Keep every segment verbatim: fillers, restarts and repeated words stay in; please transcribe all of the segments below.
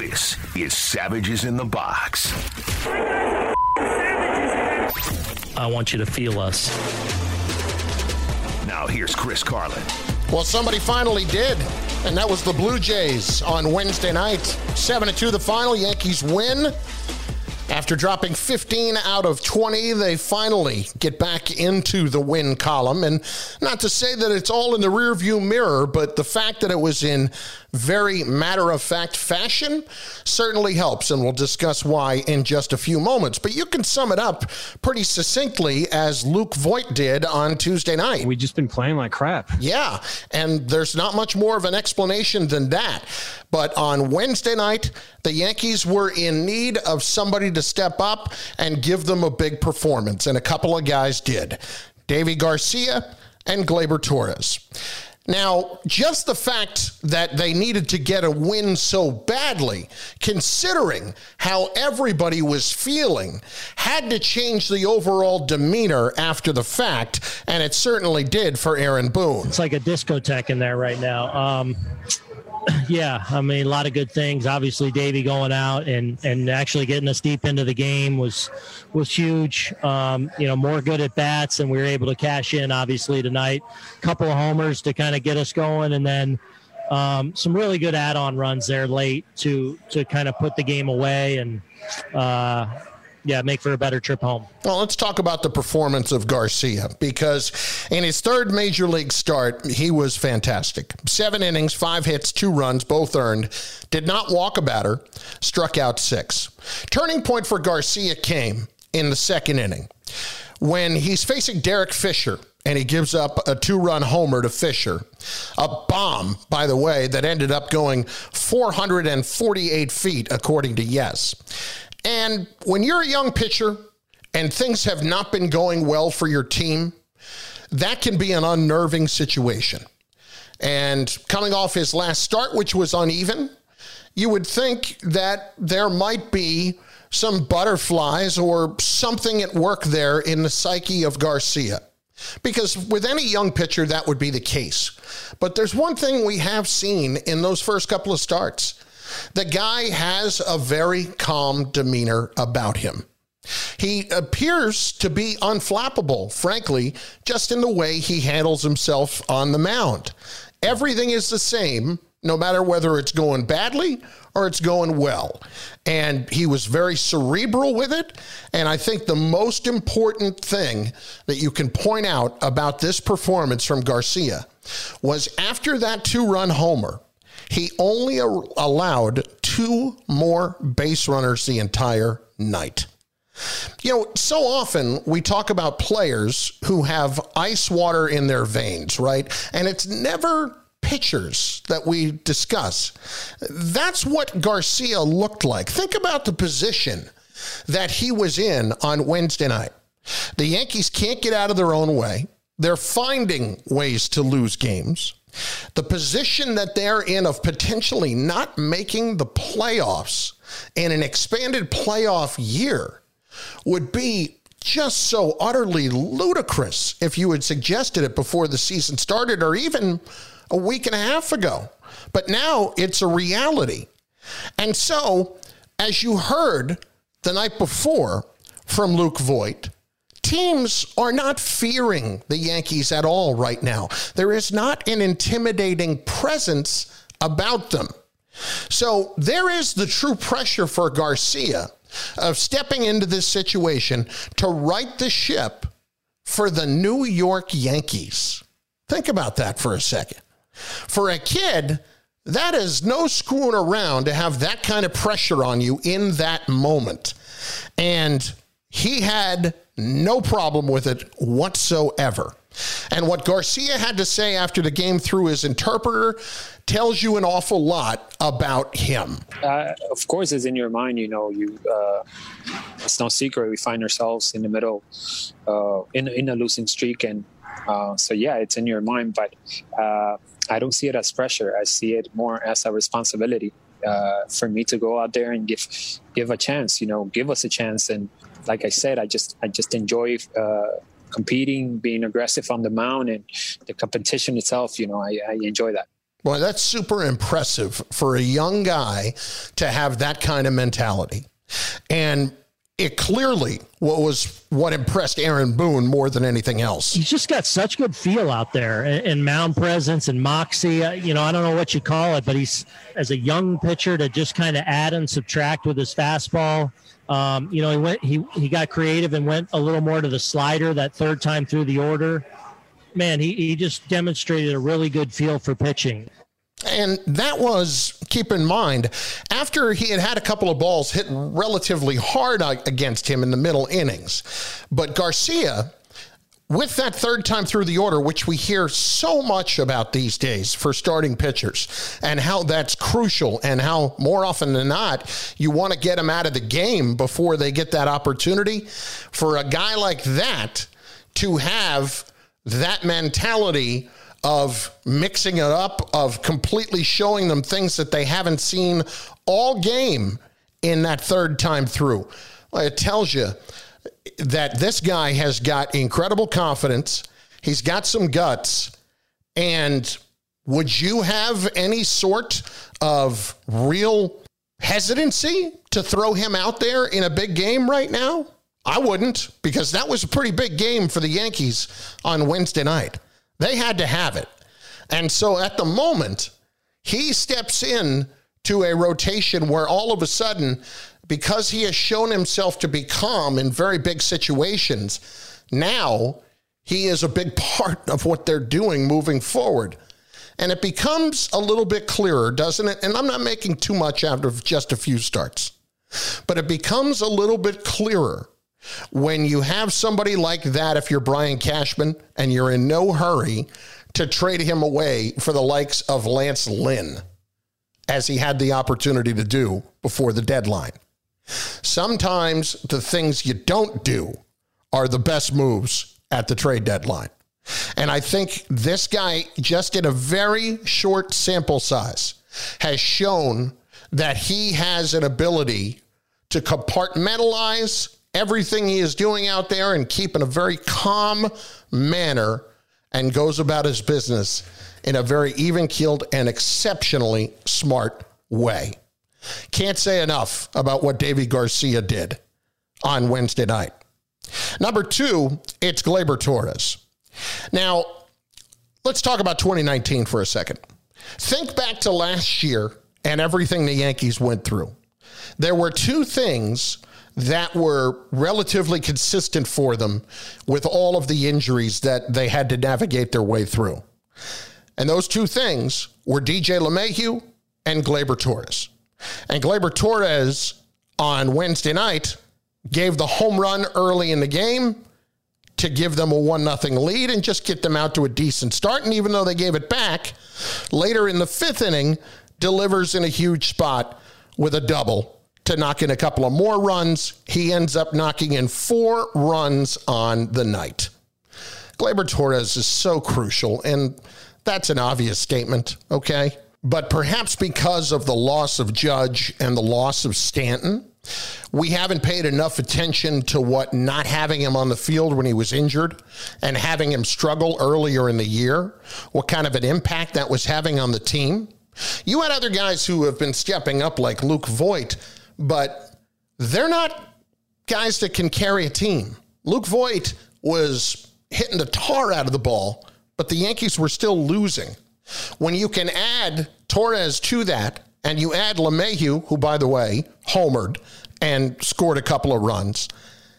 This is Savages in the Box. I want you to feel us. Now here's Chris Carlin. Well, somebody finally did, and that was the Blue Jays on Wednesday night. seven to two the final. Yankees win. After dropping fifteen out of twenty, they finally get back into the win column. And not to say that it's all in the rearview mirror, but the fact that it was in very matter-of-fact fashion certainly helps, and we'll discuss why in just a few moments. But you can sum it up pretty succinctly as Luke Voit did on Tuesday night. We've just been playing like crap. Yeah, and there's not much more of an explanation than that. But on Wednesday night, the Yankees were in need of somebody to step up and give them a big performance, and a couple of guys did. Deivi Garcia and Gleyber Torres. Now, just the fact that they needed to get a win so badly, considering how everybody was feeling, had to change the overall demeanor after the fact, and it certainly did for Aaron Boone. It's like a discotheque in there right now. Um, yeah, I mean, a lot of good things. Obviously, Deivi going out and, and actually getting us deep into the game was was huge. Um, you know, more good at bats, and we were able to cash in, obviously, tonight. A couple of homers to kind of get us going, and then um, some really good add-on runs there late to to kind of put the game away and, uh, yeah, make for a better trip home. Well, let's talk about the performance of Garcia, because in his third major league start, he was fantastic. Seven innings, five hits, two runs, both earned. Did not walk a batter, struck out six. Turning point for Garcia came in the second inning when he's facing Derek Fisher, and he gives up a two-run homer to Fisher. A bomb, by the way, that ended up going four hundred forty-eight feet, according to Yes. And when you're a young pitcher and things have not been going well for your team, that can be an unnerving situation. And coming off his last start, which was uneven, you would think that there might be some butterflies or something at work there in the psyche of Garcia. Because with any young pitcher, that would be the case. But there's one thing we have seen in those first couple of starts. The guy has a very calm demeanor about him. He appears to be unflappable, frankly, just in the way he handles himself on the mound. Everything is the same, no matter whether it's going badly or it's going well. And he was very cerebral with it. And I think the most important thing that you can point out about this performance from Garcia was after that two-run homer, he only allowed two more base runners the entire night. You know, so often we talk about players who have ice water in their veins, right? And it's never pitchers that we discuss. That's what Garcia looked like. Think about the position that he was in on Wednesday night. The Yankees can't get out of their own way. They're finding ways to lose games. The position that they're in of potentially not making the playoffs in an expanded playoff year would be just so utterly ludicrous if you had suggested it before the season started or even a week and a half ago. But now it's a reality. And so, as you heard the night before from Luke Voit, teams are not fearing the Yankees at all right now. There is not an intimidating presence about them. So there is the true pressure for Garcia of stepping into this situation to right the ship for the New York Yankees. Think about that for a second. For a kid, that is no screwing around to have that kind of pressure on you in that moment. And he had no problem with it whatsoever. And what Garcia had to say after the game through his interpreter tells you an awful lot about him. Uh, of course, it's in your mind. You know, you. Uh, it's no secret we find ourselves in the middle, uh, in in a losing streak, and uh, so yeah, it's in your mind. But uh, I don't see it as pressure. I see it more as a responsibility uh, for me to go out there and give give a chance. You know, give us a chance. And like I said, I just I just enjoy uh, competing, being aggressive on the mound, and the competition itself. You know, I, I enjoy that. Boy, that's super impressive for a young guy to have that kind of mentality. And it clearly what was what impressed Aaron Boone more than anything else. He's just got such good feel out there and, and mound presence and moxie. Uh, you know, I don't know what you call it, but he's, as a young pitcher, to just kind of add and subtract with his fastball. Um, you know, he went, he, he got creative and went a little more to the slider that third time through the order. Man, he, he just demonstrated a really good feel for pitching. And that was, keep in mind, after he had had a couple of balls hit relatively hard against him in the middle innings. But Garcia, with that third time through the order, which we hear so much about these days for starting pitchers, and how that's crucial, and how more often than not, you want to get them out of the game before they get that opportunity. For a guy like that to have that mentality of mixing it up, of completely showing them things that they haven't seen all game in that third time through. Well, it tells you that this guy has got incredible confidence. He's got some guts. And would you have any sort of real hesitancy to throw him out there in a big game right now? I wouldn't, because that was a pretty big game for the Yankees on Wednesday night. They had to have it. And so at the moment, he steps in to a rotation where all of a sudden, because he has shown himself to be calm in very big situations, now he is a big part of what they're doing moving forward. And it becomes a little bit clearer, doesn't it? And I'm not making too much out of just a few starts, but it becomes a little bit clearer when you have somebody like that, if you're Brian Cashman, and you're in no hurry to trade him away for the likes of Lance Lynn, as he had the opportunity to do before the deadline. Sometimes the things you don't do are the best moves at the trade deadline. And I think this guy, just in a very short sample size, has shown that he has an ability to compartmentalize everything he is doing out there and keep in a very calm manner, and goes about his business in a very even-keeled and exceptionally smart way. Can't say enough about what Deivi Garcia did on Wednesday night. Number two, it's Gleyber Torres. Now, let's talk about twenty nineteen for a second. Think back to last year and everything the Yankees went through. There were two things that were relatively consistent for them with all of the injuries that they had to navigate their way through. And those two things were D J LeMahieu and Gleyber Torres. And Gleyber Torres on Wednesday night gave the home run early in the game to give them a one nothing lead and just get them out to a decent start. And even though they gave it back, later in the fifth inning, delivers in a huge spot with a double to knock in a couple of more runs. He ends up knocking in four runs on the night. Gleyber Torres is so crucial, and that's an obvious statement, okay? But perhaps because of the loss of Judge and the loss of Stanton, we haven't paid enough attention to what not having him on the field when he was injured and having him struggle earlier in the year, what kind of an impact that was having on the team. You had other guys who have been stepping up like Luke Voit, but they're not guys that can carry a team. Luke Voit was hitting the tar out of the ball, but the Yankees were still losing. When you can add Torres to that, and you add LeMahieu, who, by the way, homered and scored a couple of runs,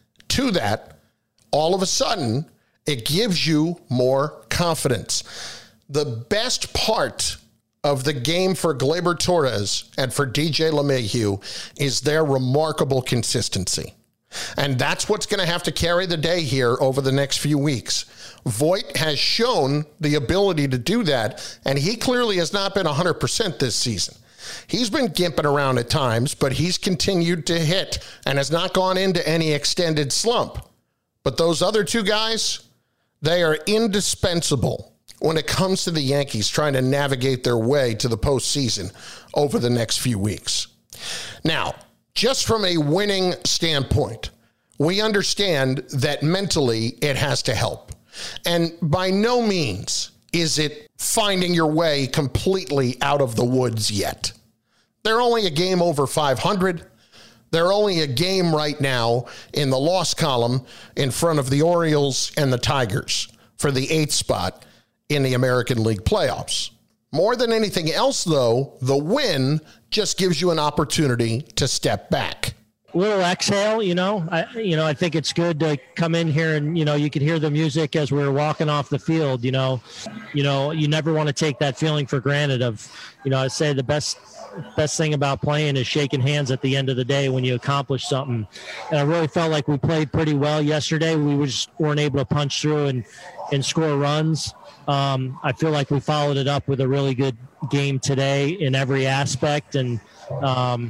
to that, all of a sudden, it gives you more confidence. The best part of the game for Gleyber Torres and for D J LeMahieu is their remarkable consistency. And that's what's going to have to carry the day here over the next few weeks. Voit has shown the ability to do that, and he clearly has not been one hundred percent this season. He's been gimping around at times, but he's continued to hit and has not gone into any extended slump. But those other two guys, they are indispensable when it comes to the Yankees trying to navigate their way to the postseason over the next few weeks. Now, just from a winning standpoint, we understand that mentally it has to help. And by no means is it finding your way completely out of the woods yet. They're only a game over five hundred. They're only a game right now in the loss column in front of the Orioles and the Tigers for the eighth spot in the American League playoffs. More than anything else, though, the win just gives you an opportunity to step back. Little exhale, you know, I, you know, I think it's good to come in here and, you know, you could hear the music as we were walking off the field, you know, you know, you never want to take that feeling for granted of, you know, I say the best, best thing about playing is shaking hands at the end of the day when you accomplish something. And I really felt like we played pretty well yesterday. We just weren't able to punch through and, and score runs. Um, I feel like we followed it up with a really good game today in every aspect. And, um,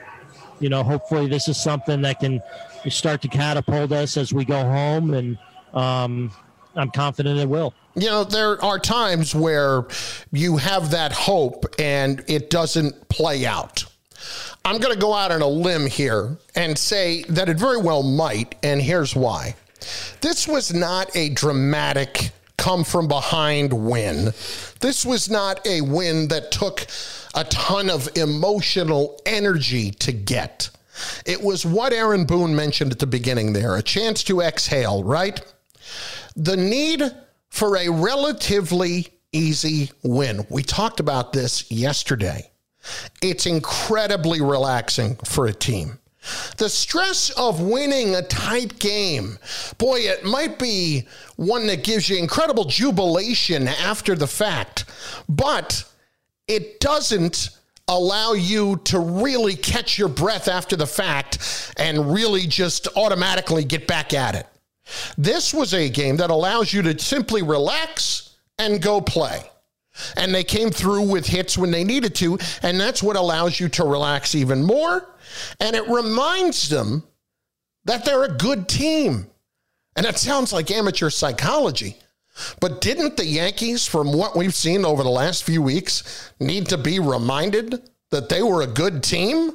you know, hopefully this is something that can start to catapult us as we go home. And um, I'm confident it will. You know, there are times where you have that hope and it doesn't play out. I'm going to go out on a limb here and say that it very well might, and here's why. This was not a dramatic come from behind win. This was not a win that took a ton of emotional energy to get. It was what Aaron Boone mentioned at the beginning there, a chance to exhale, right? The need for a relatively easy win. We talked about this yesterday. It's incredibly relaxing for a team. The stress of winning a tight game, boy, it might be one that gives you incredible jubilation after the fact, but it doesn't allow you to really catch your breath after the fact and really just automatically get back at it. This was a game that allows you to simply relax and go play. And they came through with hits when they needed to, and that's what allows you to relax even more. And it reminds them that they're a good team. And it sounds like amateur psychology. But didn't the Yankees, from what we've seen over the last few weeks, need to be reminded that they were a good team?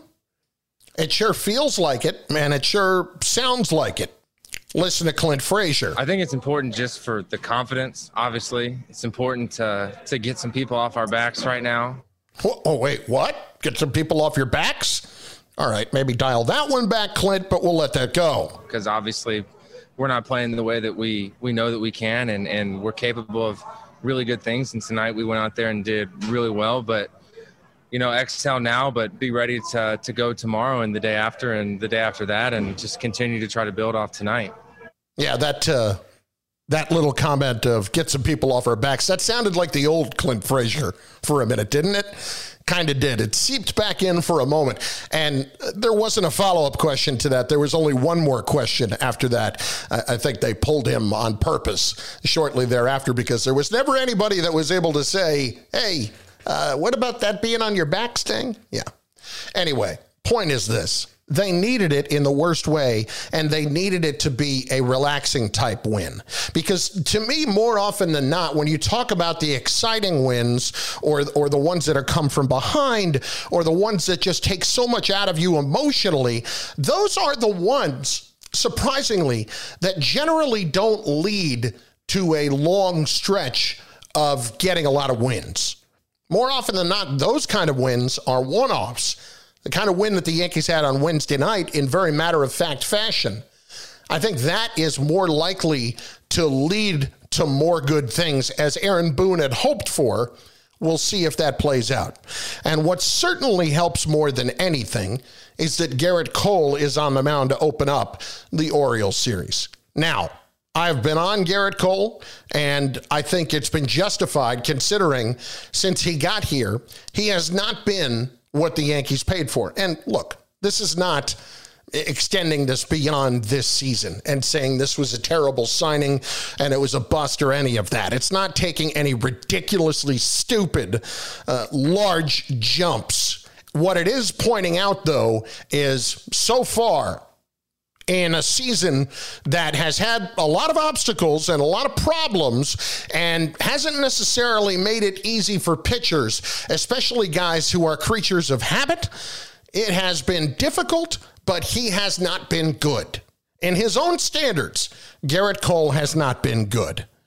It sure feels like it, man. It sure sounds like it. Listen to Clint Frazier. I think it's important just for the confidence, obviously. It's important to, to get some people off our backs right now. Oh, oh, wait, what? Get some people off your backs? All right, maybe dial that one back, Clint, but we'll let that go. Because obviously we're not playing the way that we, we know that we can, and, and we're capable of really good things. And tonight we went out there and did really well. But, you know, exhale now, but be ready to, to go tomorrow and the day after and the day after that, and just continue to try to build off tonight. Yeah, that uh, that little comment of get some people off our backs, that sounded like the old Clint Frazier for a minute, didn't it? Kind of did. It seeped back in for a moment. And there wasn't a follow-up question to that. There was only one more question after that. I, I think they pulled him on purpose shortly thereafter because there was never anybody that was able to say, hey, uh, what about that being on your back, Sting? Yeah. Anyway, point is this. They needed it in the worst way, and they needed it to be a relaxing type win. Because to me, more often than not, when you talk about the exciting wins or, or the ones that are come from behind or the ones that just take so much out of you emotionally, those are the ones, surprisingly, that generally don't lead to a long stretch of getting a lot of wins. More often than not, those kind of wins are one-offs. The kind of win that the Yankees had on Wednesday night in very matter-of-fact fashion. I think that is more likely to lead to more good things, as Aaron Boone had hoped for. We'll see if that plays out. And what certainly helps more than anything is that Garrett Cole is on the mound to open up the Orioles series. Now, I've been on Garrett Cole, and I think it's been justified considering since he got here, he has not been what the Yankees paid for. And look, this is not extending this beyond this season and saying this was a terrible signing and it was a bust or any of that. It's not taking any ridiculously stupid, uh, large jumps. What it is pointing out, though, is so far in a season that has had a lot of obstacles and a lot of problems and hasn't necessarily made it easy for pitchers, especially guys who are creatures of habit. It has been difficult, but he has not been good. In his own standards, Garrett Cole has not been good.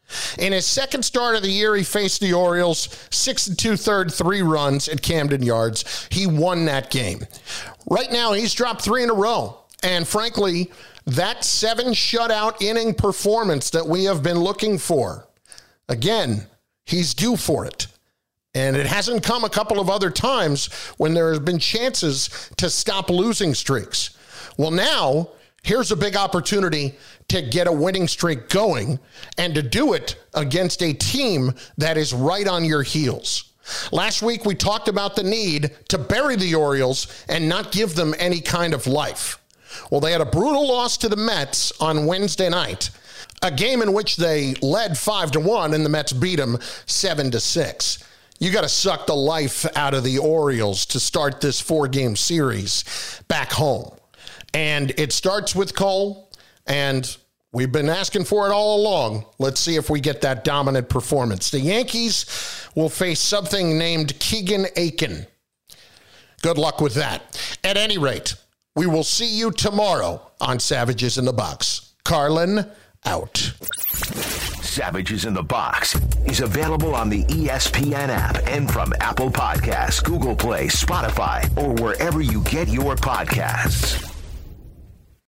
In his second start of the year, he faced the Orioles, six and two-thirds, three runs at Camden Yards. He won that game. Right now, he's dropped three in a row. And frankly, that seven shutout inning performance that we have been looking for, again, he's due for it. And it hasn't come a couple of other times when there have been chances to stop losing streaks. Well, now, here's a big opportunity to get a winning streak going and to do it against a team that is right on your heels. Last week, we talked about the need to bury the Orioles and not give them any kind of life. Well, they had a brutal loss to the Mets on Wednesday night, a game in which they led five to one and the Mets beat them seven to six. You got to suck the life out of the Orioles to start this four-game series back home. And it starts with Cole. And we've been asking for it all along. Let's see if we get that dominant performance. The Yankees will face something named Keegan Aiken. Good luck with that. At any rate, we will see you tomorrow on Savages in the Box. Carlin, out. Savages in the Box is available on the E S P N app and from Apple Podcasts, Google Play, Spotify, or wherever you get your podcasts.